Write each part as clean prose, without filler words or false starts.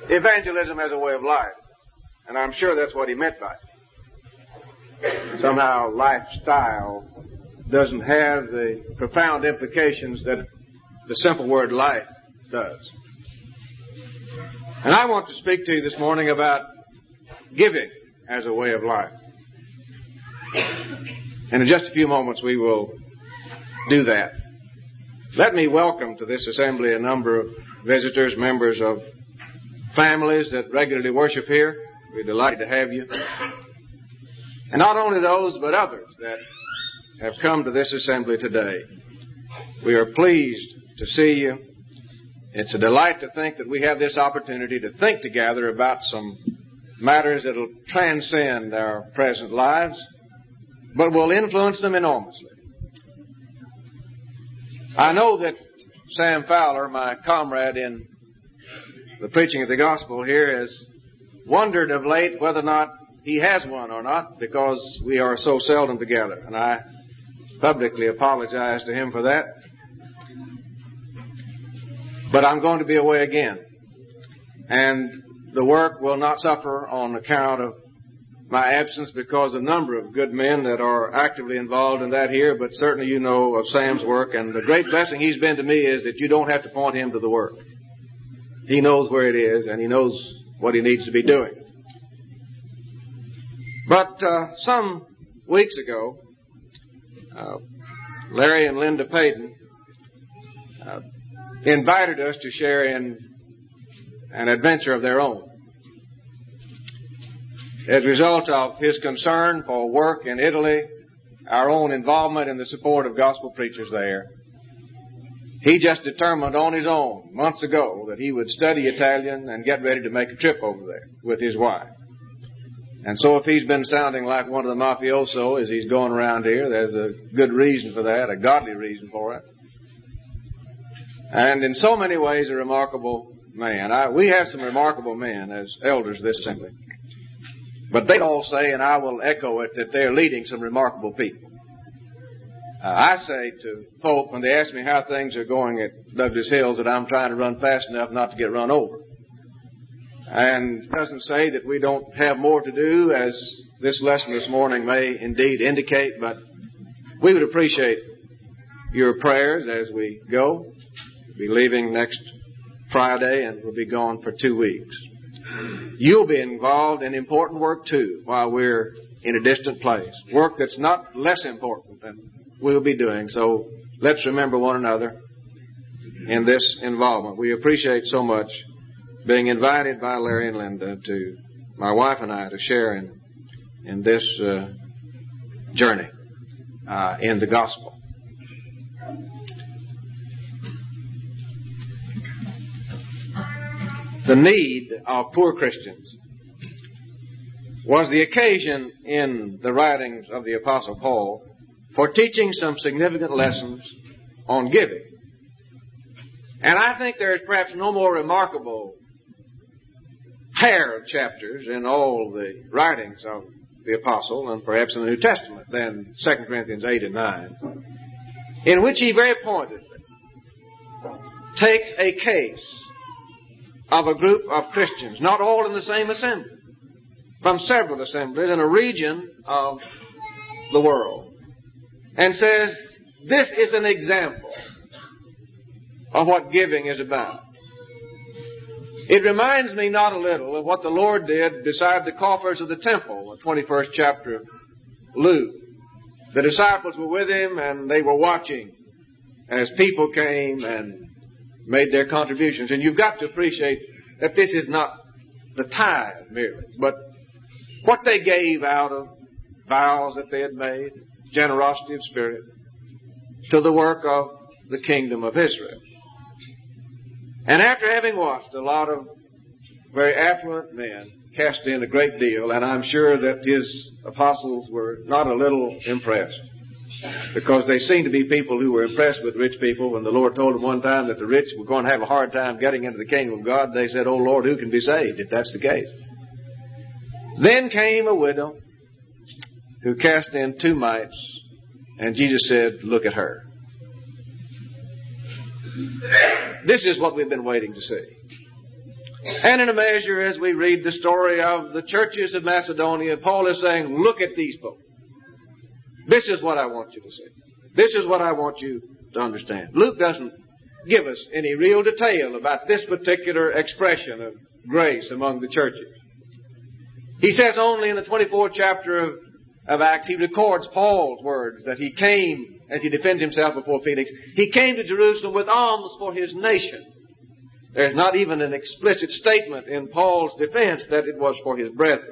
evangelism as a way of life. And I'm sure that's what he meant by it. Somehow lifestyle doesn't have the profound implications that the simple word life does. And I want to speak to you this morning about giving as a way of life. And in just a few moments we will do that. Let me welcome to this assembly a number of visitors, members of families that regularly worship here. We're delighted to have you. And not only those, but others that have come to this assembly today. We are pleased to see you. It's a delight to think that we have this opportunity to think together about some matters that will transcend our present lives, but will influence them enormously. I know that Sam Fowler, my comrade in the preaching of the gospel here, has wondered of late whether or not he has one or not, because we are so seldom together. And I publicly apologize to him for that. But I'm going to be away again. And the work will not suffer on account of my absence, because a number of good men that are actively involved in that here, but certainly you know of Sam's work, and the great blessing he's been to me is that you don't have to point him to the work. He knows where it is, and he knows what he needs to be doing. But some weeks ago, Larry and Linda Payton invited us to share in an adventure of their own. As a result of his concern for work in Italy, our own involvement in the support of gospel preachers there, he just determined on his own months ago that he would study Italian and get ready to make a trip over there with his wife. And so if he's been sounding like one of the mafioso as he's going around here, there's a good reason for that, a godly reason for it. And in so many ways, a remarkable man. We have some remarkable men as elders of this assembly. But they all say, and I will echo it, that they're leading some remarkable people. I say to folk when they ask me how things are going at Douglas Hills that I'm trying to run fast enough not to get run over. And it doesn't say that we don't have more to do, as this lesson this morning may indeed indicate, but we would appreciate your prayers as we go. We'll be leaving next Friday and we'll be gone for 2 weeks. You'll be involved in important work too while we're in a distant place. Work that's not less important than we'll be doing. So let's remember one another in this involvement. We appreciate so much being invited by Larry and Linda, to my wife and I, to share in this journey in the gospel. The need of poor Christians was the occasion in the writings of the Apostle Paul for teaching some significant lessons on giving. And I think there is perhaps no more remarkable pair of chapters in all the writings of the Apostle, and perhaps in the New Testament, than 2 Corinthians 8 and 9, in which he very pointedly takes a case of a group of Christians, not all in the same assembly, from several assemblies in a region of the world, and says, this is an example of what giving is about. It reminds me not a little of what the Lord did beside the coffers of the temple, the 21st chapter of Luke. The disciples were with him and they were watching as people came and made their contributions. And you've got to appreciate that this is not the tithe merely, but what they gave out of vows that they had made, generosity of spirit, to the work of the kingdom of Israel. And after having watched a lot of very affluent men cast in a great deal, and I'm sure that his apostles were not a little impressed, because they seemed to be people who were impressed with rich people. When the Lord told them one time that the rich were going to have a hard time getting into the kingdom of God, they said, "Oh Lord, who can be saved if that's the case?" Then came a widow who cast in 2 mites, and Jesus said, "Look at her." This is what we've been waiting to see. And in a measure, as we read the story of the churches of Macedonia, Paul is saying, look at these folks. This is what I want you to see. This is what I want you to understand. Luke doesn't give us any real detail about this particular expression of grace among the churches. He says only in the 24th chapter of Acts, he records Paul's words that he came, as he defends himself before Felix, he came to Jerusalem with alms for his nation. There's not even an explicit statement in Paul's defense that it was for his brethren.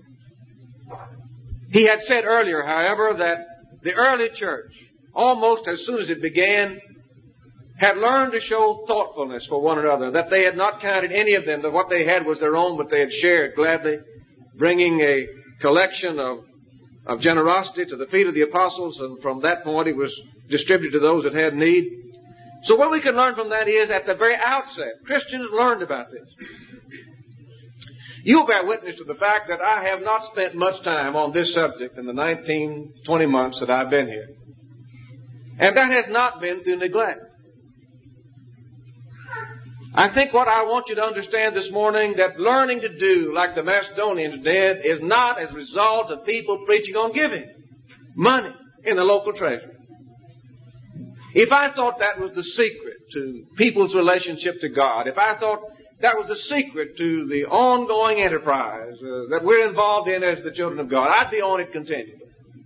He had said earlier, however, that the early church, almost as soon as it began, had learned to show thoughtfulness for one another, that they had not counted any of them, that what they had was their own, but they had shared gladly, bringing a collection of generosity to the feet of the apostles, and from that point it was distributed to those that had need. So what we can learn from that is, at the very outset, Christians learned about this. You'll bear witness to the fact that I have not spent much time on this subject in the 20 months that I've been here. And that has not been through neglect. I think what I want you to understand this morning, that learning to do like the Macedonians did is not as a result of people preaching on giving money in the local treasury. If I thought that was the secret to people's relationship to God, if I thought that was the secret to the ongoing enterprise that we're involved in as the children of God, I'd be on it continually.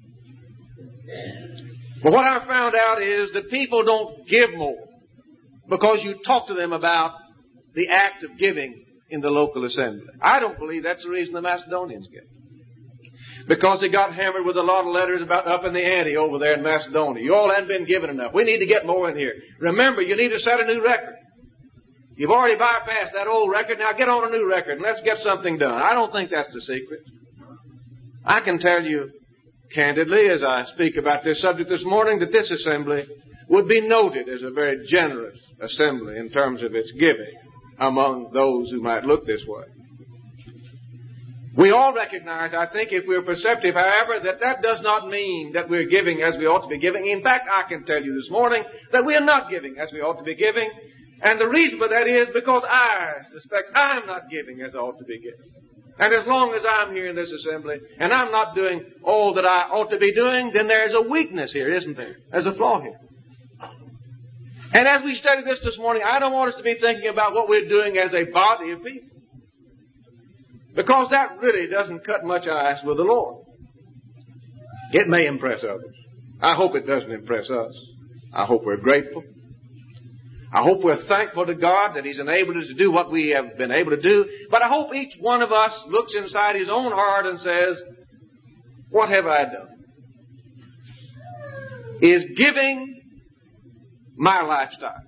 But what I found out is that people don't give more because you talk to them about the act of giving in the local assembly. I don't believe that's the reason the Macedonians gave. Because they got hammered with a lot of letters about up in the ante over there in Macedonia. You all hadn't been given enough. We need to get more in here. Remember, you need to set a new record. You've already bypassed that old record. Now get on a new record and let's get something done. I don't think that's the secret. I can tell you candidly, as I speak about this subject this morning, that this assembly would be noted as a very generous assembly in terms of its giving among those who might look this way. We all recognize, I think, if we're perceptive, however, that does not mean that we're giving as we ought to be giving. In fact, I can tell you this morning that we are not giving as we ought to be giving. And the reason for that is because I suspect I'm not giving as I ought to be giving. And as long as I'm here in this assembly and I'm not doing all that I ought to be doing, then there's a weakness here, isn't there? There's a flaw here. And as we study this morning, I don't want us to be thinking about what we're doing as a body of people. Because that really doesn't cut much ice with the Lord. It may impress others. I hope it doesn't impress us. I hope we're grateful. I hope we're thankful to God that He's enabled us to do what we have been able to do. But I hope each one of us looks inside his own heart and says, what have I done? Is giving my lifestyle?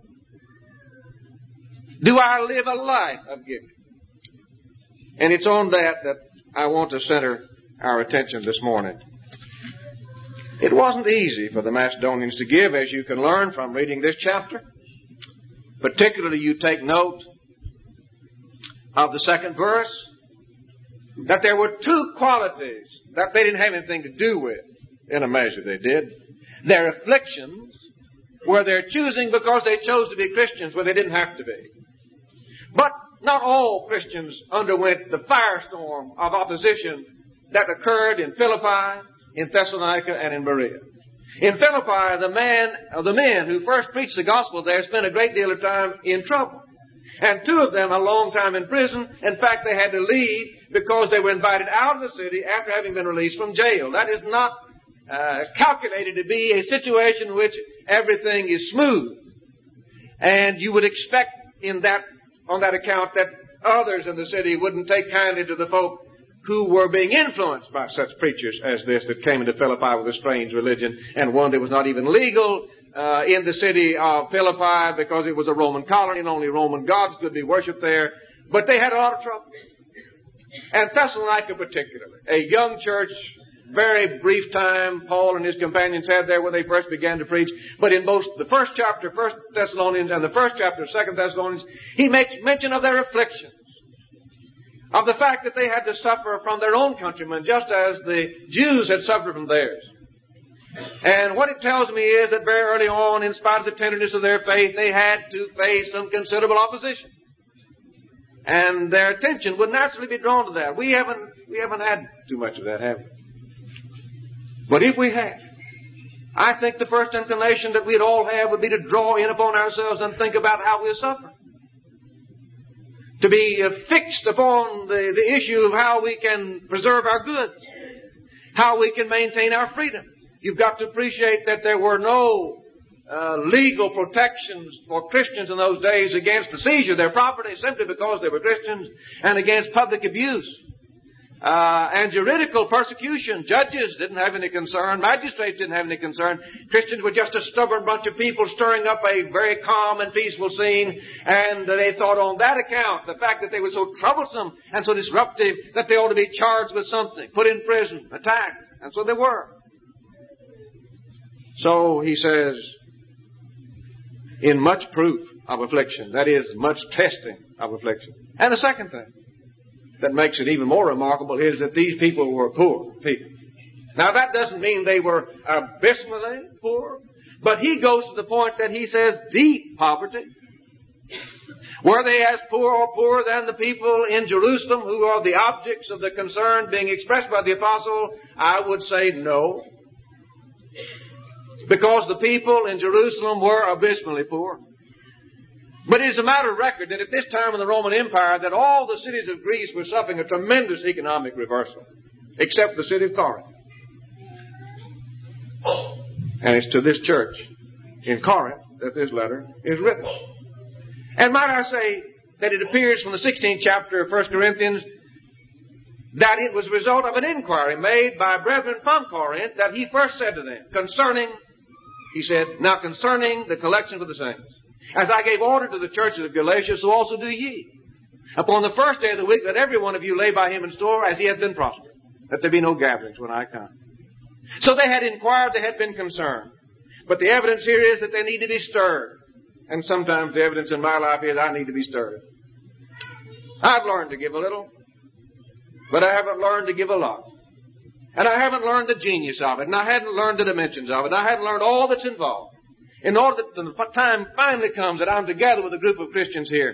Do I live a life of giving? And it's on that I want to center our attention this morning. It wasn't easy for the Macedonians to give, as you can learn from reading this chapter. Particularly, you take note of the second verse, that there were two qualities that they didn't have anything to do with. In a measure they did. Their afflictions were their choosing because they chose to be Christians where they didn't have to be. But not all Christians underwent the firestorm of opposition that occurred in Philippi, in Thessalonica, and in Berea. In Philippi, the men who first preached the gospel there spent a great deal of time in trouble. And two of them a long time in prison. In fact, they had to leave because they were invited out of the city after having been released from jail. That is not calculated to be a situation in which everything is smooth. And you would expect on that account that others in the city wouldn't take kindly to the folk who were being influenced by such preachers as this that came into Philippi with a strange religion, and one that was not even legal in the city of Philippi because it was a Roman colony and only Roman gods could be worshipped there. But they had a lot of trouble. And Thessalonica particularly, a young church, very brief time Paul and his companions had there when they first began to preach. But in both the first chapter, 1 Thessalonians, and the first chapter, 2 Thessalonians, he makes mention of their afflictions. Of the fact that they had to suffer from their own countrymen, just as the Jews had suffered from theirs. And what it tells me is that very early on, in spite of the tenderness of their faith, they had to face some considerable opposition. And their attention would naturally be drawn to that. We haven't had too much of that, have we? But if we had, I think the first inclination that we'd all have would be to draw in upon ourselves and think about how we're suffering. To be fixed upon the issue of how we can preserve our goods, how we can maintain our freedom. You've got to appreciate that there were no legal protections for Christians in those days against the seizure of their property simply because they were Christians, and against public abuse and juridical persecution. Judges didn't have any concern. Magistrates didn't have any concern. Christians were just a stubborn bunch of people stirring up a very calm and peaceful scene, and they thought on that account, the fact that they were so troublesome and so disruptive, that they ought to be charged with something, put in prison, attacked. And so they were. So he says, in much proof of affliction, that is, much testing of affliction. And the second thing that makes it even more remarkable is that these people were poor people. Now that doesn't mean they were abysmally poor, but he goes to the point that he says deep poverty. Were they as poor or poorer than the people in Jerusalem who are the objects of the concern being expressed by the apostle? I would say no. Because the people in Jerusalem were abysmally poor. But it is a matter of record that at this time in the Roman Empire that all the cities of Greece were suffering a tremendous economic reversal, except the city of Corinth. And it's to this church in Corinth that this letter is written. And might I say that it appears from the 16th chapter of 1 Corinthians that it was a result of an inquiry made by brethren from Corinth that he first said to them concerning the collection for the saints. As I gave order to the churches of Galatia, so also do ye. Upon the first day of the week, let every one of you lay by him in store as he hath been prospered, that there be no gatherings when I come. So they had inquired, they had been concerned. But the evidence here is that they need to be stirred. And sometimes the evidence in my life is I need to be stirred. I've learned to give a little, but I haven't learned to give a lot. And I haven't learned the genius of it, and I hadn't learned the dimensions of it, and I hadn't learned all that's involved. In order that the time finally comes that I'm together with a group of Christians here,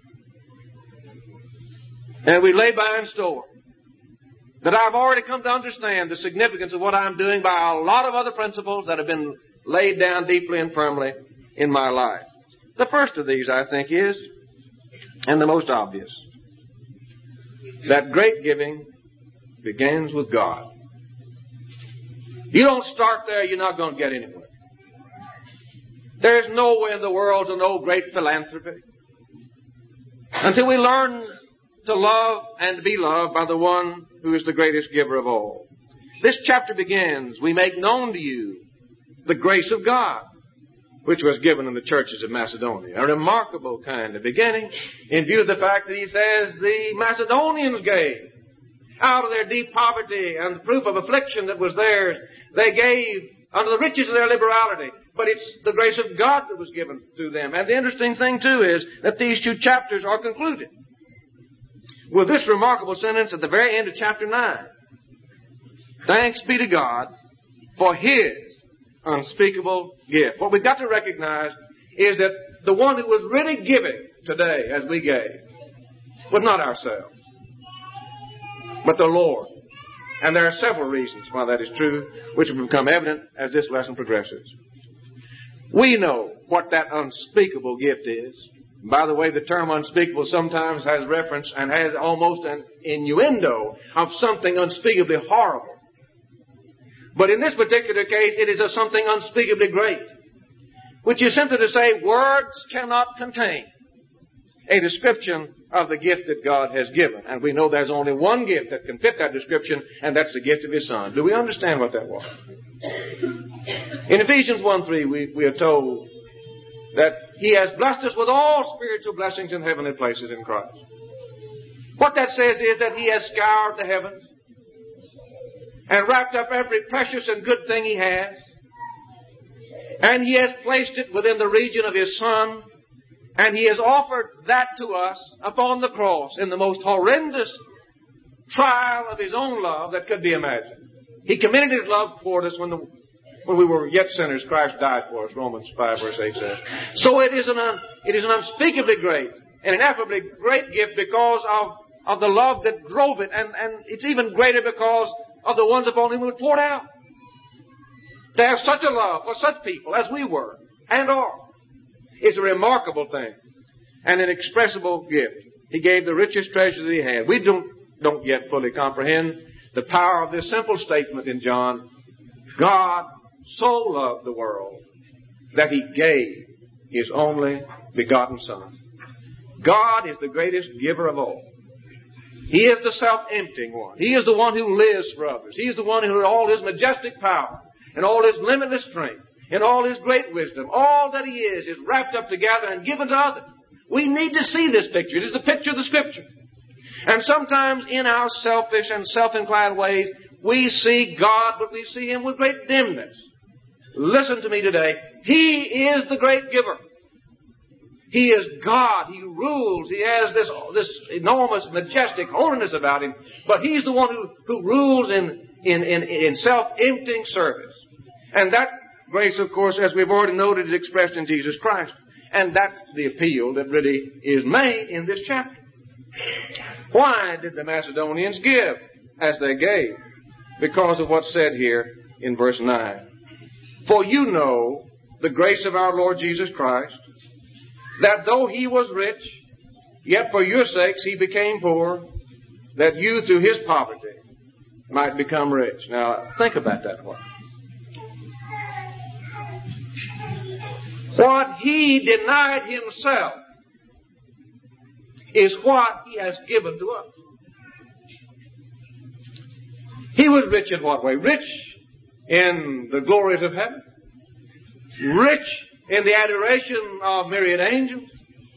and we lay by in store, that I've already come to understand the significance of what I'm doing by a lot of other principles that have been laid down deeply and firmly in my life. The first of these, I think, is, and the most obvious, that great giving begins with God. You don't start there, you're not going to get anywhere. There's no way in the world to know great philanthropy until we learn to love and be loved by the one who is the greatest giver of all. This chapter begins, we make known to you the grace of God, which was given in the churches of Macedonia. A remarkable kind of beginning in view of the fact that he says the Macedonians gave. Out of their deep poverty and the proof of affliction that was theirs, they gave under the riches of their liberality. But it's the grace of God that was given to them. And the interesting thing, too, is that these two chapters are concluded with this remarkable sentence at the very end of chapter 9. Thanks be to God for His unspeakable gift. What we've got to recognize is that the one who was really giving today as we gave was not ourselves, but the Lord. And there are several reasons why that is true, which will become evident as this lesson progresses. We know what that unspeakable gift is. By the way, the term unspeakable sometimes has reference and has almost an innuendo of something unspeakably horrible. But in this particular case, it is of something unspeakably great, which is simply to say words cannot contain a description of the gift that God has given. And we know there's only one gift that can fit that description, and that's the gift of His Son. Do we understand what that was? In Ephesians 1:3, we are told that He has blessed us with all spiritual blessings in heavenly places in Christ. What that says is that He has scoured the heavens and wrapped up every precious and good thing He has, and He has placed it within the region of His Son, and He has offered that to us upon the cross in the most horrendous trial of His own love that could be imagined. He committed His love toward us when we were yet sinners. Christ died for us, Romans 5 verse 8 says. So it is an unspeakably great an ineffably great gift because of the love that drove it. And it's even greater because of the ones upon whom it was poured out. To have such a love for such people as we were and are is a remarkable thing and an inexpressible gift. He gave the richest treasures that he had. We don't yet fully comprehend the power of this simple statement in John. God so loved the world that he gave his only begotten Son. God is the greatest giver of all. He is the self-emptying one. He is the one who lives for others. He is the one who, in all his majestic power, in all his limitless strength, in all his great wisdom, all that he is wrapped up together and given to others. We need to see this picture. It is the picture of the Scripture. And sometimes in our selfish and self-inclined ways, we see God, but we see him with great dimness. Listen to me today. He is the great giver. He is God. He rules. He has this enormous, majestic holiness about him. But he's the one who rules in self-emptying service. And that grace, of course, as we've already noted, is expressed in Jesus Christ. And that's the appeal that really is made in this chapter. Why did the Macedonians give as they gave? Because of what's said here in verse 9. For you know the grace of our Lord Jesus Christ, that though he was rich, yet for your sakes he became poor, that you through his poverty might become rich. Now, think about that one. What he denied himself is what he has given to us. He was rich in what way? Rich in the glories of heaven. Rich in the adoration of myriad angels.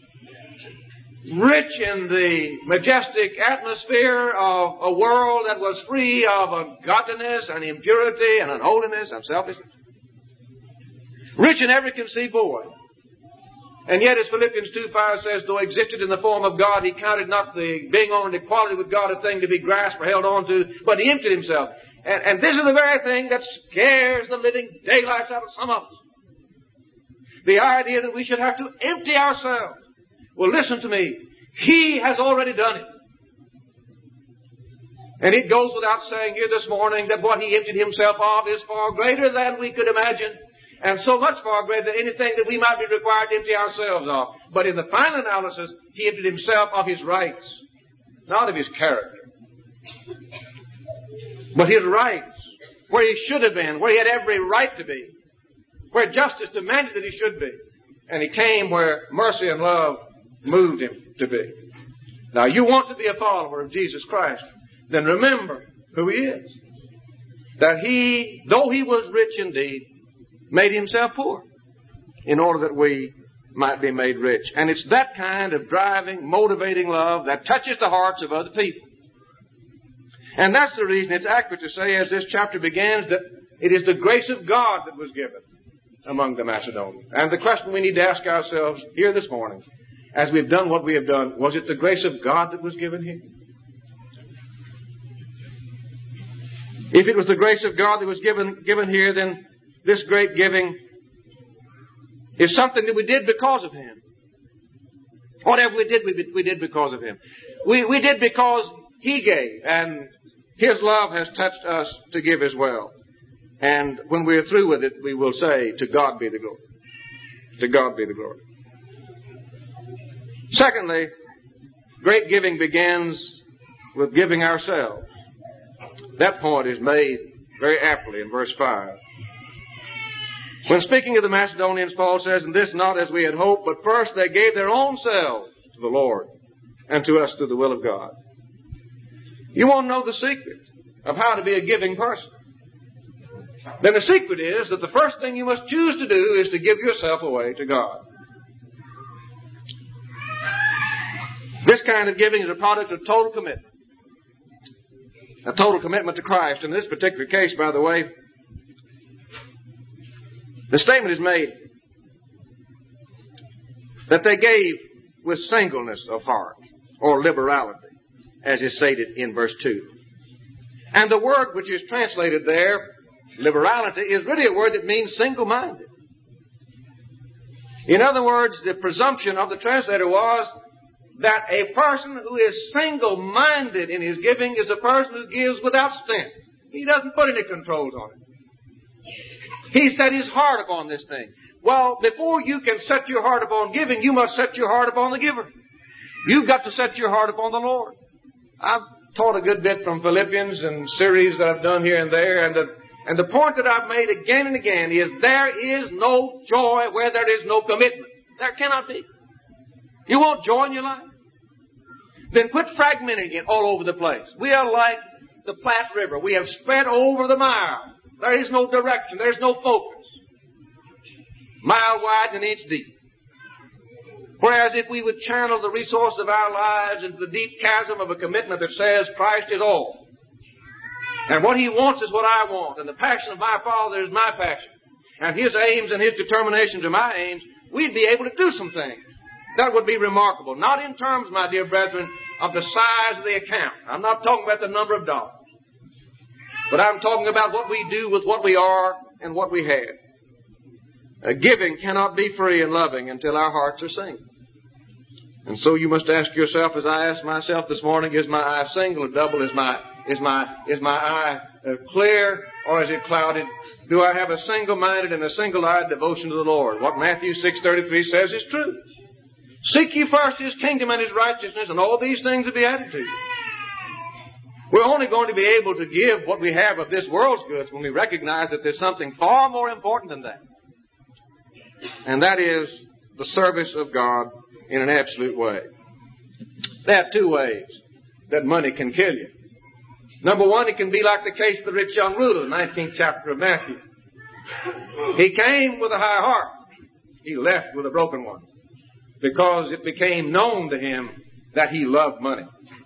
Rich in the majestic atmosphere of a world that was free of ungodliness and impurity and unholiness and selfishness. Rich in every conceivable way. And yet, as Philippians 2:5 says, though he existed in the form of God, he counted not the being on equality with God a thing to be grasped or held on to, but he emptied himself. And this is the very thing that scares the living daylights out of some of us. The idea that we should have to empty ourselves. Well, listen to me. He has already done it. And it goes without saying here this morning that what he emptied himself of is far greater than we could imagine. And so much far greater than anything that we might be required to empty ourselves of. But in the final analysis, he emptied himself of his rights, not of his character. But his rights, where he should have been, where he had every right to be, where justice demanded that he should be. And he came where mercy and love moved him to be. Now, you want to be a follower of Jesus Christ, then remember who he is. That he, though he was rich indeed, made himself poor in order that we might be made rich. And it's that kind of driving, motivating love that touches the hearts of other people. And that's the reason it's accurate to say, as this chapter begins, that it is the grace of God that was given among the Macedonians. And the question we need to ask ourselves here this morning, as we've done what we have done, was it the grace of God that was given here? If it was the grace of God that was given here, then this great giving is something that we did because of him. Whatever we did because of him. We did because he gave, and his love has touched us to give as well. And when we're through with it, we will say, to God be the glory. To God be the glory. Secondly, great giving begins with giving ourselves. That point is made very aptly in verse 5. When speaking of the Macedonians, Paul says, and this not as we had hoped, but first they gave their own selves to the Lord and to us through the will of God. You want to know the secret of how to be a giving person? Then the secret is that the first thing you must choose to do is to give yourself away to God. This kind of giving is a product of total commitment. A total commitment to Christ. In this particular case, by the way, the statement is made that they gave with singleness of heart, or liberality, as is stated in verse 2. And the word which is translated there, liberality, is really a word that means single-minded. In other words, the presumption of the translator was that a person who is single-minded in his giving is a person who gives without stint. He doesn't put any controls on it. He set his heart upon this thing. Well, before you can set your heart upon giving, you must set your heart upon the giver. You've got to set your heart upon the Lord. I've taught a good bit from Philippians and series that I've done here and there, and the point that I've made again and again is there is no joy where there is no commitment. There cannot be. You want joy in your life? Then quit fragmenting it all over the place. We are like the Platte River. We have spread over the mile. There is no direction. There is no focus. Mile wide and an inch deep. Whereas if we would channel the resource of our lives into the deep chasm of a commitment that says Christ is all. And what He wants is what I want. And the passion of my Father is my passion. And His aims and His determinations are my aims. We'd be able to do some things. That would be remarkable. Not in terms, my dear brethren, of the size of the account. I'm not talking about the number of dollars. But I'm talking about what we do with what we are and what we have. Giving cannot be free and loving until our hearts are single. And so you must ask yourself, as I asked myself this morning, is my eye single or double? Is my eye clear or is it clouded? Do I have a single-minded and a single-eyed devotion to the Lord? What Matthew 6:33 says is true. Seek ye first His kingdom and His righteousness, and all these things will be added to you. We're only going to be able to give what we have of this world's goods when we recognize that there's something far more important than that. And that is the service of God in an absolute way. There are two ways that money can kill you. Number one, it can be like the case of the rich young ruler, the 19th chapter of Matthew. He came with a high heart. He left with a broken one. Because it became known to him that he loved money.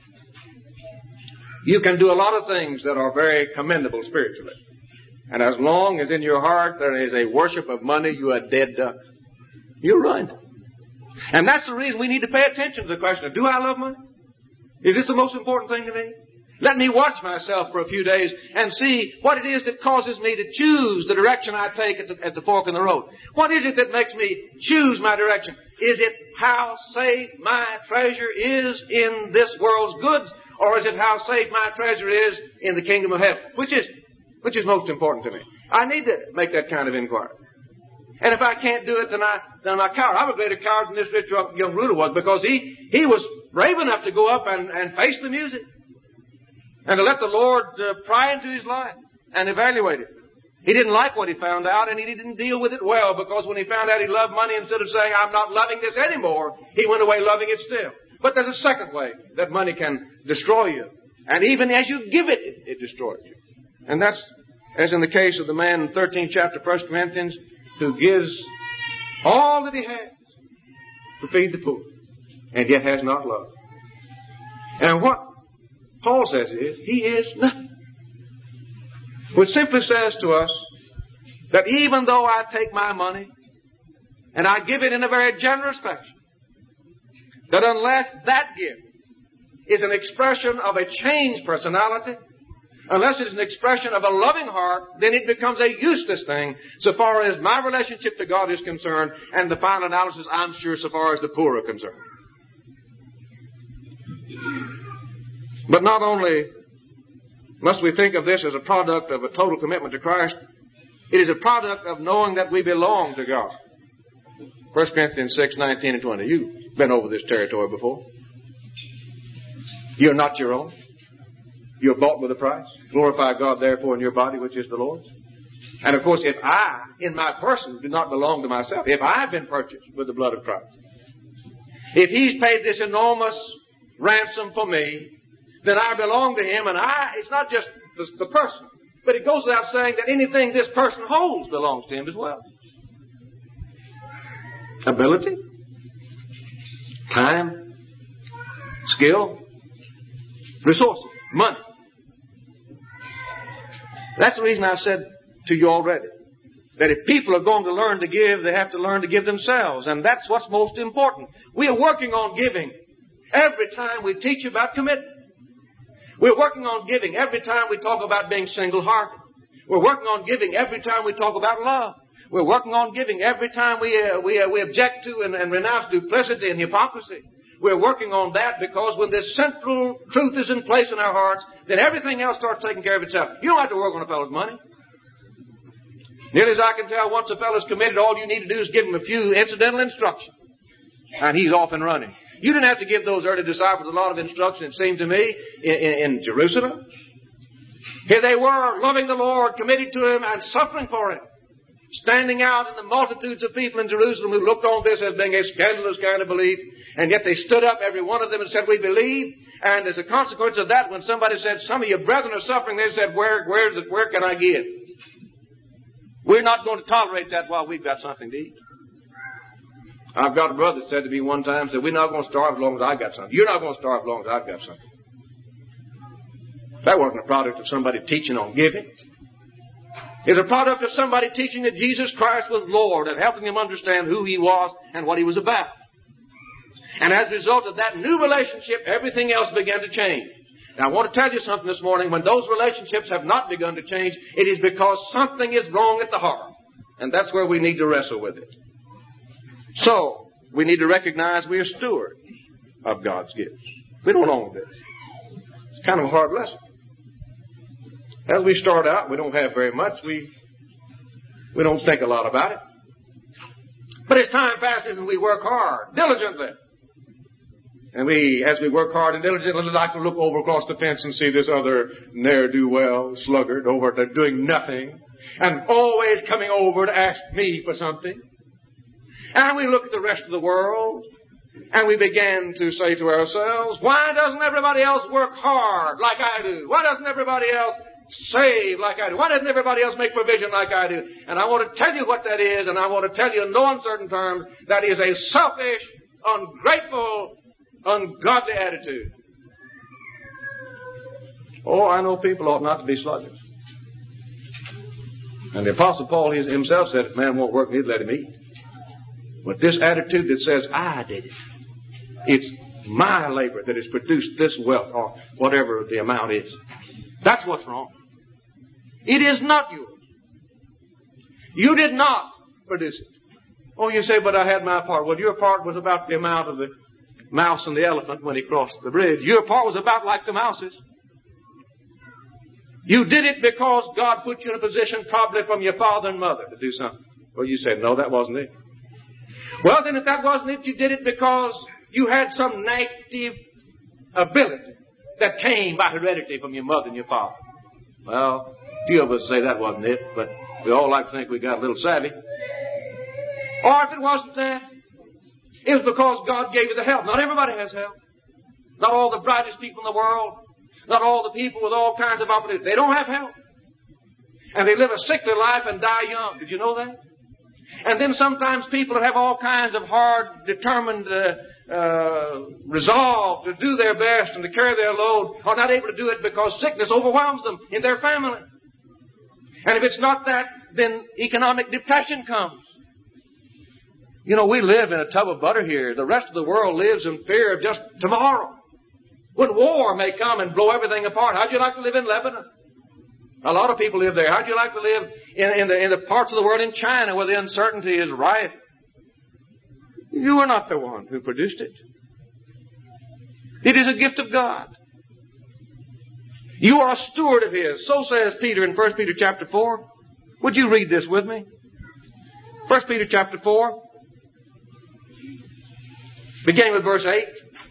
You can do a lot of things that are very commendable spiritually. And as long as in your heart there is a worship of money, you're a dead duck. You're ruined. And that's the reason we need to pay attention to the question of, do I love money? Is this the most important thing to me? Let me watch myself for a few days and see what it is that causes me to choose the direction I take at the fork in the road. What is it that makes me choose my direction? Is it how safe my treasure is in this world's goods? Or is it how safe my treasure is in the kingdom of heaven? Which is most important to me? I need to make that kind of inquiry. And if I can't do it, then I'm a coward. I'm a greater coward than this rich young ruler was, because he was brave enough to go up and face the music. And to let the Lord pry into his life and evaluate it. He didn't like what he found out, and he didn't deal with it well, because when he found out he loved money, instead of saying, I'm not loving this anymore, he went away loving it still. But there's a second way that money can destroy you. And even as you give it, it destroys you. And that's as in the case of the man in the 13th chapter of 1 Corinthians who gives all that he has to feed the poor, and yet has not love. And what Paul says is, he is nothing. Which simply says to us that even though I take my money and I give it in a very generous fashion, that unless that gift is an expression of a changed personality, unless it is an expression of a loving heart, then it becomes a useless thing so far as my relationship to God is concerned, and the final analysis, I'm sure, so far as the poor are concerned. But not only must we think of this as a product of a total commitment to Christ, it is a product of knowing that we belong to God. 1 Corinthians 6:19 and 20. You've been over this territory before. You're not your own. You're bought with a price. Glorify God, therefore, in your body, which is the Lord's. And, of course, if I, in my person, do not belong to myself, if I've been purchased with the blood of Christ, if He's paid this enormous ransom for me, then I belong to Him, and it's not just the person, but it goes without saying that anything this person holds belongs to him as well. Ability, time, skill, resources, money. That's the reason I said to you already that if people are going to learn to give, they have to learn to give themselves, and that's what's most important. We are working on giving every time we teach about commitment. We're working on giving every time we talk about being single-hearted. We're working on giving every time we talk about love. We're working on giving every time we object to and renounce duplicity and hypocrisy. We're working on that because when this central truth is in place in our hearts, then everything else starts taking care of itself. You don't have to work on a fellow's money. Nearly as I can tell, once a fellow's committed, all you need to do is give him a few incidental instructions. And he's off and running. You didn't have to give those early disciples a lot of instruction, it seemed to me, in Jerusalem. Here they were, loving the Lord, committed to Him, and suffering for Him. Standing out in the multitudes of people in Jerusalem who looked on this as being a scandalous kind of belief. And yet they stood up, every one of them, and said, we believe. And as a consequence of that, when somebody said, some of your brethren are suffering, they said, where can I give? We're not going to tolerate that while we've got something to eat. I've got a brother that said to me one time, said, we're not going to starve as long as I've got something. You're not going to starve as long as I've got something. That wasn't a product of somebody teaching on giving. It's a product of somebody teaching that Jesus Christ was Lord and helping them understand who He was and what He was about. And as a result of that new relationship, everything else began to change. Now, I want to tell you something this morning. When those relationships have not begun to change, it is because something is wrong at the heart. And that's where we need to wrestle with it. So, we need to recognize we are stewards of God's gifts. We don't own this. It's kind of a hard lesson. As we start out, we don't have very much. We don't think a lot about it. But as time passes and we work hard, diligently, and as we work hard and diligently, like to look over across the fence and see this other ne'er-do-well sluggard over there doing nothing and always coming over to ask me for something. And we look at the rest of the world and we begin to say to ourselves, why doesn't everybody else work hard like I do? Why doesn't everybody else save like I do? Why doesn't everybody else make provision like I do? And I want to tell you what that is, and I want to tell you in no uncertain terms, that is a selfish, ungrateful, ungodly attitude. Oh, I know people ought not to be sluggards. And the Apostle Paul himself said, if man won't work, neither let him eat. But this attitude that says, I did it. It's my labor that has produced this wealth, or whatever the amount is. That's what's wrong. It is not yours. You did not produce it. Oh, you say, but I had my part. Well, your part was about the amount of the mouse and the elephant when he crossed the bridge. Your part was about like the mouse's. You did it because God put you in a position probably from your father and mother to do something. Well, you said, no, that wasn't it. Well, then if that wasn't it, you did it because you had some native ability that came by heredity from your mother and your father. Well, few of us say that wasn't it, but we all like to think we got a little savvy. Or if it wasn't that, it was because God gave you the help. Not everybody has help. Not all the brightest people in the world. Not all the people with all kinds of opportunities. They don't have help. And they live a sickly life and die young. Did you know that? And then sometimes people that have all kinds of hard, determined resolve to do their best and to carry their load are not able to do it because sickness overwhelms them in their family. And if it's not that, then economic depression comes. You know, we live in a tub of butter here. The rest of the world lives in fear of just tomorrow, when war may come and blow everything apart. How'd you like to live in Lebanon? A lot of people live there. How'd you like to live in the parts of the world in China where the uncertainty is rife? You are not the one who produced it. It is a gift of God. You are a steward of His. So says Peter in 1 Peter chapter 4. Would you read this with me? 1 Peter chapter 4. Beginning with verse 8.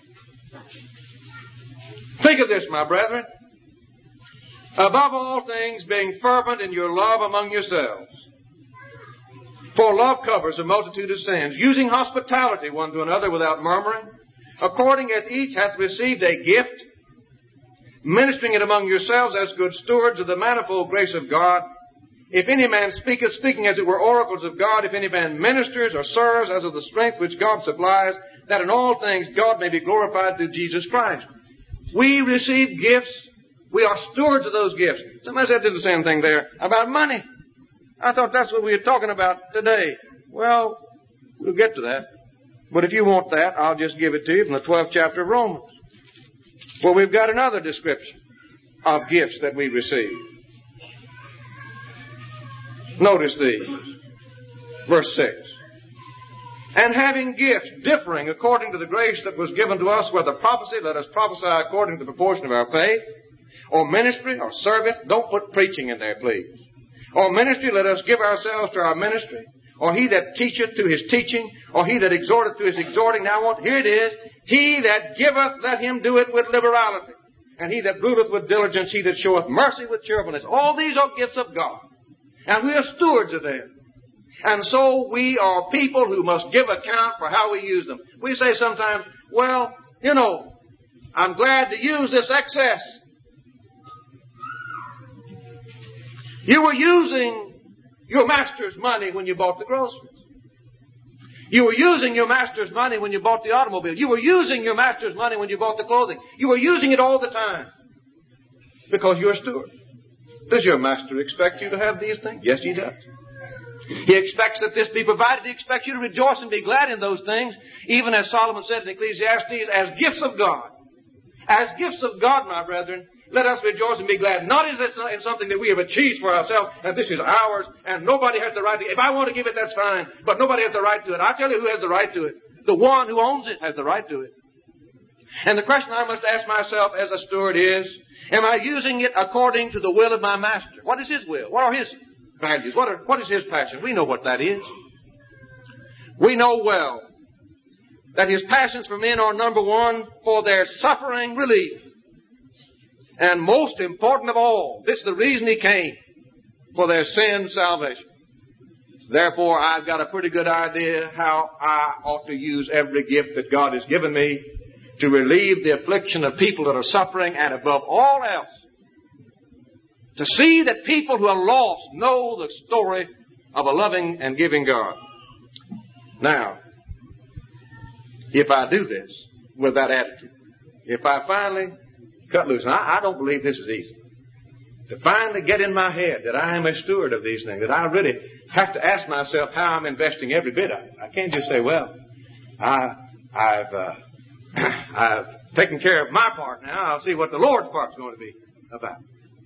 Think of this, my brethren. Above all things, being fervent in your love among yourselves. For love covers a multitude of sins, using hospitality one to another without murmuring, according as each hath received a gift, ministering it among yourselves as good stewards of the manifold grace of God. If any man speaketh, speaking as it were oracles of God. If any man ministers or serves, as of the strength which God supplies, that in all things God may be glorified through Jesus Christ. We receive gifts. We are stewards of those gifts. Somebody said did the same thing there about money. I thought that's what we were talking about today. Well, we'll get to that. But if you want that, I'll just give it to you from the 12th chapter of Romans, where we've got another description of gifts that we receive. Notice these. Verse 6. And having gifts differing according to the grace that was given to us, whether prophecy, let us prophesy according to the proportion of our faith, or ministry, or service. Don't put preaching in there, please. Or ministry, let us give ourselves to our ministry. Or he that teacheth to his teaching, or he that exhorteth to his exhorting. Now, here it is. He that giveth, let him do it with liberality. And he that ruleth with diligence, he that showeth mercy with cheerfulness. All these are gifts of God. And we are stewards of them. And so we are people who must give account for how we use them. We say sometimes, well, I'm glad to use this excess. You were using your master's money when you bought the groceries. You were using your master's money when you bought the automobile. You were using your master's money when you bought the clothing. You were using it all the time because you're a steward. Does your master expect you to have these things? Yes, he does. He expects that this be provided. He expects you to rejoice and be glad in those things, even as Solomon said in Ecclesiastes, as gifts of God. As gifts of God, my brethren, let us rejoice and be glad. Not as in something that we have achieved for ourselves, and this is ours, and nobody has the right to it. If I want to give it, that's fine, but nobody has the right to it. I'll tell you who has the right to it. The one who owns it has the right to it. And the question I must ask myself as a steward is, am I using it according to the will of my master? What is his will? What are his values? What is his passion? We know what that is. We know well that his passions for men are, number one, for their suffering relief. And most important of all, this is the reason he came, for their sin salvation. Therefore, I've got a pretty good idea how I ought to use every gift that God has given me to relieve the affliction of people that are suffering, and above all else, to see that people who are lost know the story of a loving and giving God. Now, if I do this with that attitude, if I finally cut loose, and I don't believe this is easy, to finally get in my head that I am a steward of these things, that I really have to ask myself how I'm investing every bit of it. I can't just say, well, I've taken care of my part now. I'll see what the Lord's part's going to be about.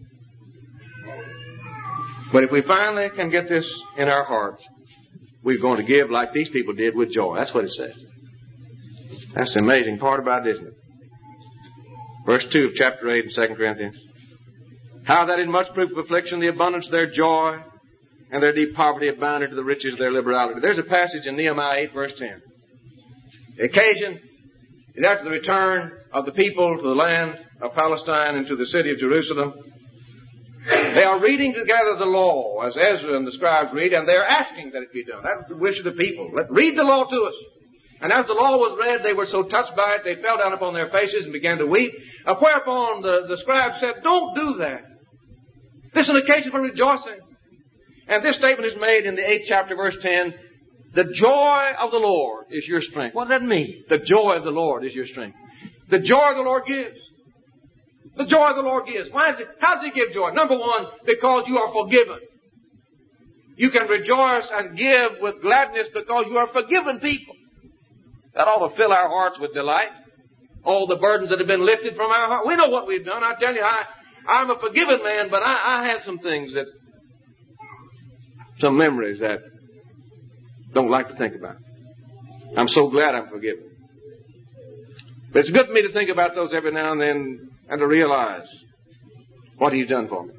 But if we finally can get this in our hearts, we're going to give like these people did with joy. That's what it says. That's the amazing part about it, isn't it? Verse 2 of chapter 8 in 2 Corinthians. How that in much proof of affliction the abundance of their joy and their deep poverty abounded to the riches of their liberality. There's a passage in Nehemiah 8 verse 10. The occasion is after the return of the people to the land of Palestine and to the city of Jerusalem. They are reading together the law, as Ezra and the scribes read, and they're asking that it be done. That was the wish of the people. Read the law to us. And as the law was read, they were so touched by it, they fell down upon their faces and began to weep. Whereupon the scribes said, don't do that. This is an occasion for rejoicing. And this statement is made in the 8th chapter, verse 10. The joy of the Lord is your strength. What does that mean? The joy of the Lord is your strength. The joy of the Lord gives. The joy of the Lord gives. Why is it? How does he give joy? Number one, because you are forgiven. You can rejoice and give with gladness because you are forgiven people. That ought to fill our hearts with delight. All the burdens that have been lifted from our heart. We know what we've done. I tell you, I'm a forgiven man, but I have some things some memories that don't like to think about. I'm so glad I'm forgiven. But it's good for me to think about those every now and then and to realize what he's done for me.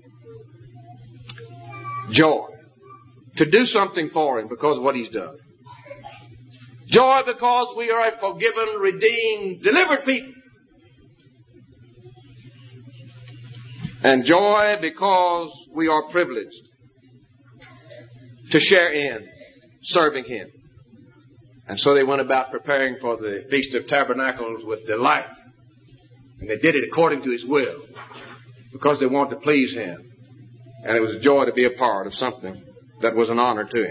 Joy. To do something for him because of what he's done. Joy because we are a forgiven, redeemed, delivered people. And joy because we are privileged to share in serving him. And so they went about preparing for the Feast of Tabernacles with delight. And they did it according to his will because they wanted to please him. And it was a joy to be a part of something that was an honor to him.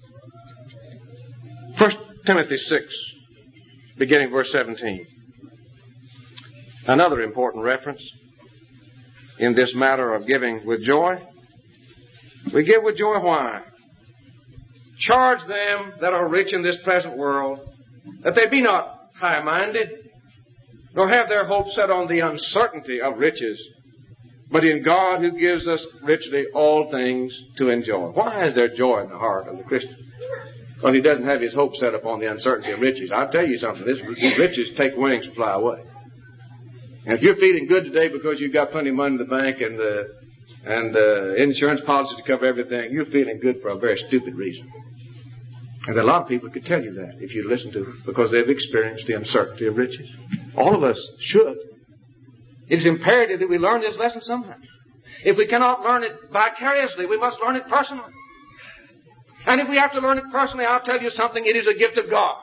1 Timothy 6, beginning verse 17. Another important reference in this matter of giving with joy. We give with joy why? Charge them that are rich in this present world, that they be not high-minded, nor have their hope set on the uncertainty of riches, but in God who gives us richly all things to enjoy. Why is there joy in the heart of the Christian? Because he doesn't have his hope set upon the uncertainty of riches. I'll tell you something. These riches take wings and fly away. And if you're feeling good today because you've got plenty of money in the bank and the insurance policy to cover everything, you're feeling good for a very stupid reason. And a lot of people could tell you that if you listen to them, because they've experienced the uncertainty of riches. All of us should. It's imperative that we learn this lesson somehow. If we cannot learn it vicariously, we must learn it personally. And if we have to learn it personally, I'll tell you something, it is a gift of God.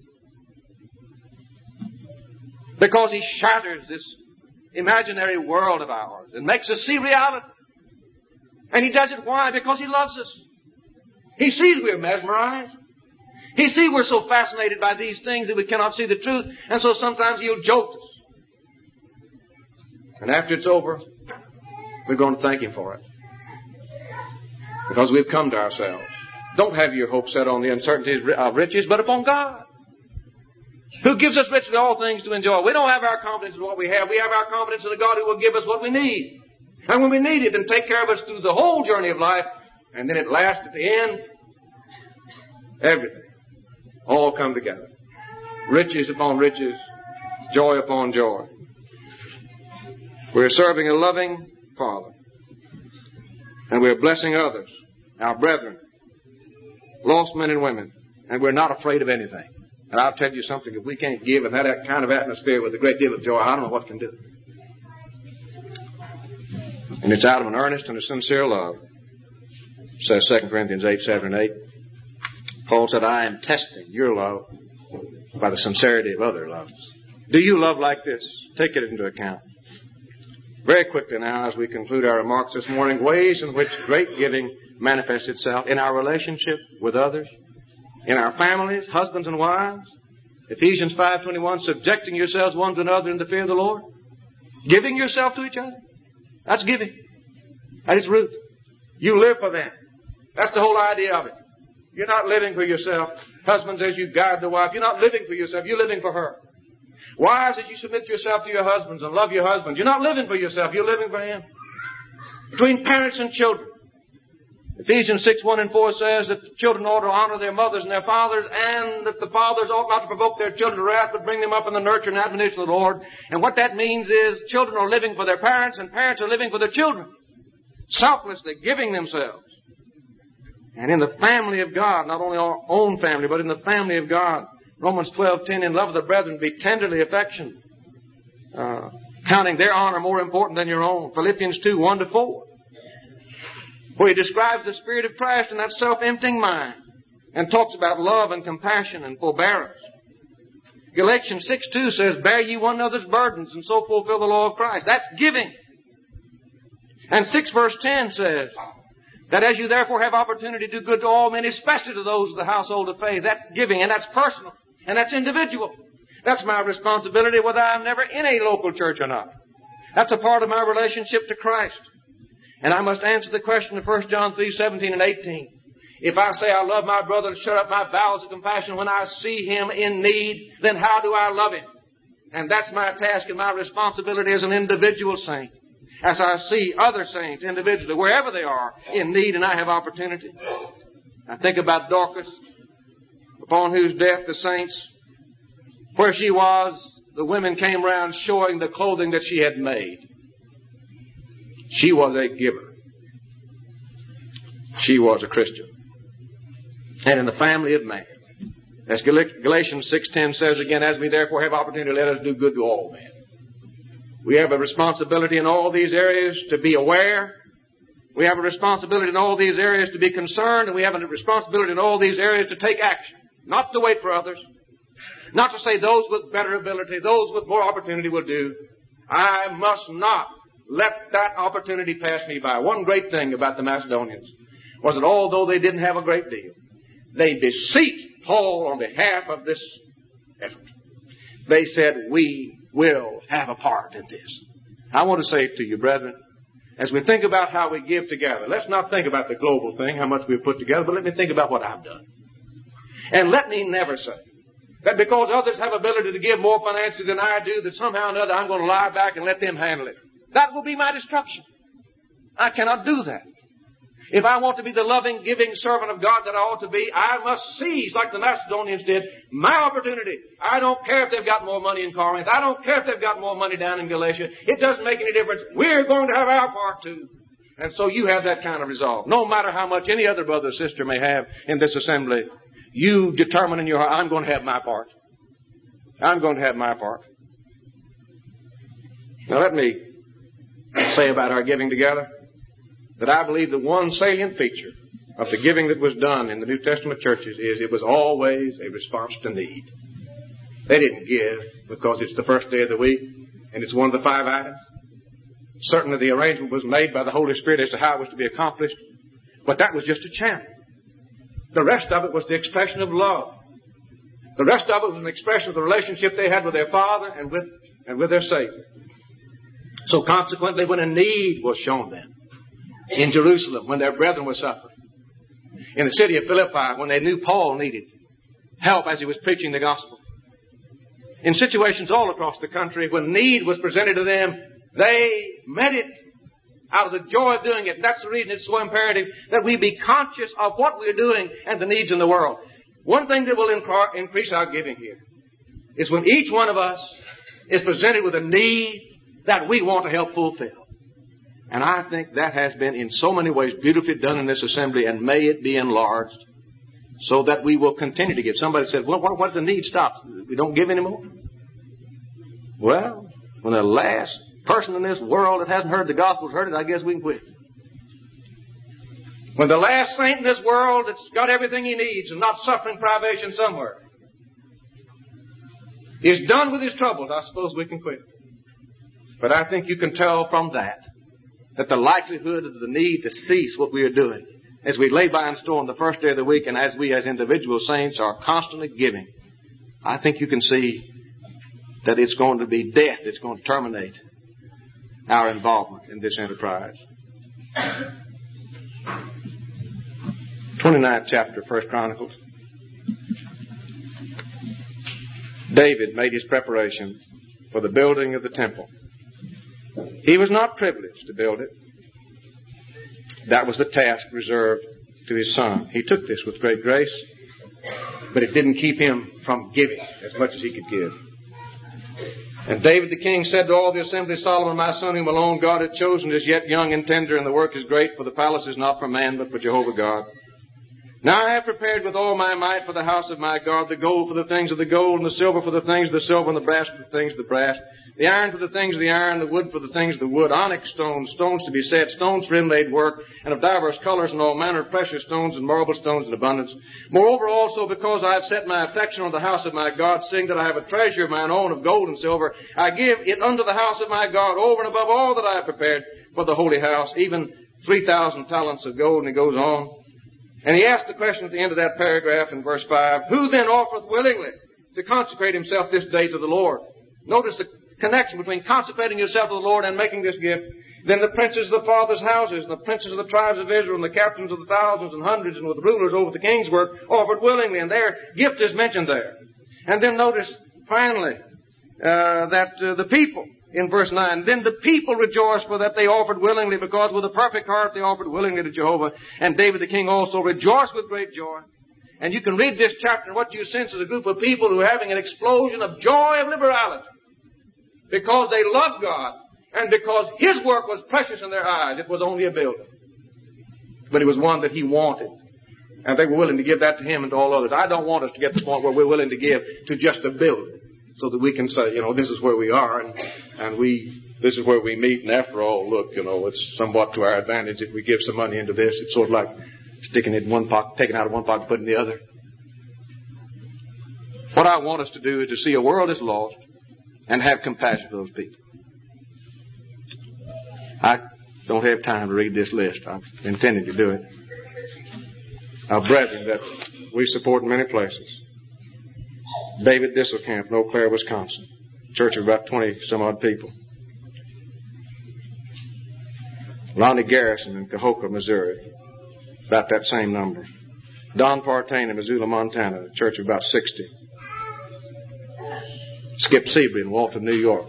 Because He shatters this imaginary world of ours and makes us see reality. And He does it why? Because He loves us. He sees we're mesmerized. He sees we're so fascinated by these things that we cannot see the truth. And so sometimes He'll jolt us. And after it's over, we're going to thank Him for it. Because we've come to ourselves. Don't have your hope set on the uncertainties of riches, but upon God, who gives us richly all things to enjoy. We don't have our confidence in what we have. We have our confidence in the God who will give us what we need. And when we need it, and take care of us through the whole journey of life, and then at last, at the end, everything all come together. Riches upon riches, joy upon joy. We're serving a loving Father. And we're blessing others, our brethren, lost men and women. And we're not afraid of anything. And I'll tell you something, if we can't give and have that kind of atmosphere with a great deal of joy, I don't know what can do. And it's out of an earnest and a sincere love. Says 2 Corinthians 8, 7 and 8. Paul said, I am testing your love by the sincerity of other loves. Do you love like this? Take it into account. Very quickly now, as we conclude our remarks this morning, ways in which great giving manifests itself in our relationship with others, in our families, husbands and wives. Ephesians 5:21, subjecting yourselves one to another in the fear of the Lord. Giving yourself to each other. That's giving. At its root. You live for them. That's the whole idea of it. You're not living for yourself. Husbands, as you guide the wife, you're not living for yourself. You're living for her. Wives, as you submit yourself to your husbands and love your husbands, you're not living for yourself. You're living for him. Between parents and children. Ephesians 6:1 and 4 says that the children ought to honor their mothers and their fathers, and that the fathers ought not to provoke their children to wrath, but bring them up in the nurture and admonition of the Lord. And what that means is children are living for their parents, and parents are living for their children. Selflessly giving themselves. And in the family of God, not only our own family, but in the family of God, Romans 12:10, in love of the brethren, be tenderly affectioned, counting their honor more important than your own. Philippians 2:1 to 4. Where he describes the Spirit of Christ in that self-emptying mind and talks about love and compassion and forbearance. Galatians 6:2 says, bear ye one another's burdens and so fulfill the law of Christ. That's giving. And 6 verse 10 says, that as you therefore have opportunity to do good to all men, especially to those of the household of faith. That's giving, and that's personal, and that's individual. That's my responsibility whether I'm never in a local church or not. That's a part of my relationship to Christ. And I must answer the question of 1 John 3:17 and 18. If I say I love my brother and shut up my bowels of compassion when I see him in need, then how do I love him? And that's my task and my responsibility as an individual saint. As I see other saints individually, wherever they are, in need and I have opportunity. I think about Dorcas, upon whose death the saints, where she was, the women came round showing the clothing that she had made. She was a giver. She was a Christian. And in the family of man. As Galatians 6:10 says again, as we therefore have opportunity, let us do good to all men. We have a responsibility in all these areas to be aware. We have a responsibility in all these areas to be concerned. And we have a responsibility in all these areas to take action. Not to wait for others. Not to say those with better ability, those with more opportunity will do. I must not let that opportunity pass me by. One great thing about the Macedonians was that although they didn't have a great deal, they beseeched Paul on behalf of this effort. They said, we will have a part in this. I want to say to you, brethren, as we think about how we give together, let's not think about the global thing, how much we've put together, but let me think about what I've done. And let me never say that because others have ability to give more financially than I do, that somehow or another I'm going to lie back and let them handle it. That will be my destruction. I cannot do that. If I want to be the loving, giving servant of God that I ought to be, I must seize, like the Macedonians did, my opportunity. I don't care if they've got more money in Corinth. I don't care if they've got more money down in Galatia. It doesn't make any difference. We're going to have our part too. And so you have that kind of resolve. No matter how much any other brother or sister may have in this assembly, you determine in your heart, I'm going to have my part. I'm going to have my part. Now let me say about our giving together that I believe the one salient feature of the giving that was done in the New Testament churches is it was always a response to need. They didn't give because it's the first day of the week and it's one of the 5 items. Certainly the arrangement was made by the Holy Spirit as to how it was to be accomplished, but that was just a channel. The rest of it was the expression of love. The rest of it was an expression of the relationship they had with their Father and with their Savior. So consequently, when a need was shown them, in Jerusalem, when their brethren were suffering, in the city of Philippi, when they knew Paul needed help as he was preaching the gospel, in situations all across the country, when need was presented to them, they met it out of the joy of doing it. And that's the reason it's so imperative that we be conscious of what we're doing and the needs in the world. One thing that will increase our giving here is when each one of us is presented with a need that we want to help fulfill. And I think that has been in so many ways beautifully done in this assembly, and may it be enlarged so that we will continue to give. Somebody said, well, what if the need stops? We don't give anymore? Well, when the last person in this world that hasn't heard the gospel has heard it, I guess we can quit. When the last saint in this world that's got everything he needs and not suffering privation somewhere is done with his troubles, I suppose we can quit. But I think you can tell from that the likelihood of the need to cease what we are doing as we lay by and store on the first day of the week and as we as individual saints are constantly giving, I think you can see that it's going to be death that's going to terminate our involvement in this enterprise. 29th chapter, 1 Chronicles. David made his preparation for the building of the temple. He was not privileged to build it. That was the task reserved to his son. He took this with great grace, but it didn't keep him from giving as much as he could give. And David the king said to all the assembly, Solomon, my son, whom alone God hath chosen, is yet young and tender, and the work is great, for the palace is not for man, but for Jehovah God. Now I have prepared with all my might for the house of my God, the gold for the things of the gold, and the silver for the things of the silver, and the brass for the things of the brass, the iron for the things of the iron, the wood for the things of the wood, onyx stones, stones to be set, stones for inlaid work, and of divers colors, and all manner of precious stones and marble stones in abundance. Moreover also, because I have set my affection on the house of my God, seeing that I have a treasure of mine own of gold and silver, I give it unto the house of my God over and above all that I have prepared for the holy house, even 3,000 talents of gold. And he goes on. And he asked the question at the end of that paragraph in verse 5, who then offereth willingly to consecrate himself this day to the Lord? Notice the connection between consecrating yourself to the Lord and making this gift. Then the princes of the fathers' houses, and the princes of the tribes of Israel, and the captains of the thousands and hundreds, and with the rulers over the king's work, offered willingly, and their gift is mentioned there. And then notice, finally, that the people, in verse 9, then the people rejoiced for that they offered willingly, because with a perfect heart they offered willingly to Jehovah. And David the king also rejoiced with great joy. And you can read this chapter, and what you sense is a group of people who are having an explosion of joy of liberality, because they loved God, and because His work was precious in their eyes. It was only a building, but it was one that He wanted, and they were willing to give that to Him and to all others. I don't want us to get to the point where we're willing to give to just a building, so that we can say, this is where we are, and this is where we meet, and after all, look, it's somewhat to our advantage if we give some money into this. It's sort of like sticking it in one pocket, taking out of one pocket, putting in the other. What I want us to do is to see a world that's lost and have compassion for those people. I don't have time to read this list. I'm intending to do it. Our brethren that we support in many places. David Disselkamp, in Eau Claire, Wisconsin. Church of about 20 some odd people. Lonnie Garrison in Cahokia, Missouri. About that same number. Don Partain in Missoula, Montana. A church of about 60. Skip Seabury in Walton, New York.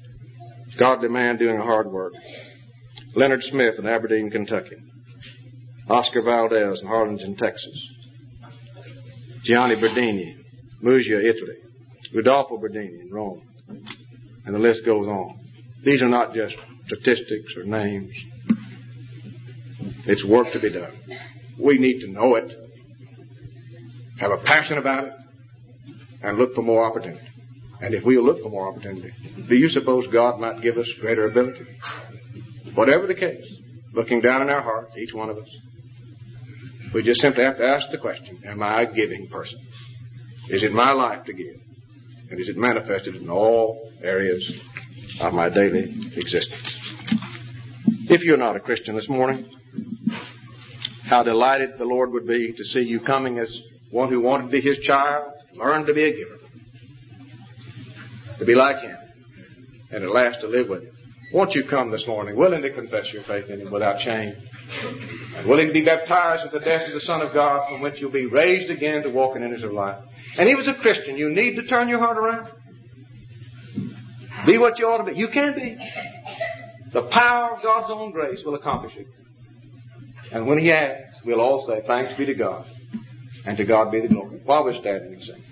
Godly man doing a hard work. Leonard Smith in Aberdeen, Kentucky. Oscar Valdez in Harlingen, Texas. Gianni Berdini, Muggia, Italy. Rudolfo Berdini in Rome. And the list goes on. These are not just statistics or names. It's work to be done. We need to know it, have a passion about it, and look for more opportunity. And if we'll look for more opportunity, do you suppose God might give us greater ability? Whatever the case, looking down in our hearts, each one of us, we just simply have to ask the question, am I a giving person? Is it my life to give? And is it manifested in all areas of my daily existence? If you're not a Christian this morning, how delighted the Lord would be to see you coming as one who wanted to be His child, learn to be a giver, to be like Him, and at last to live with Him. Won't you come this morning willing to confess your faith in Him without shame, and willing to be baptized with the death of the Son of God, from which you'll be raised again to walk in newness of life? And even as a Christian, you need to turn your heart around. Be what you ought to be. You can be. The power of God's own grace will accomplish it. And when He acts, we'll all say, thanks be to God, and to God be the glory, while we're standing and singing.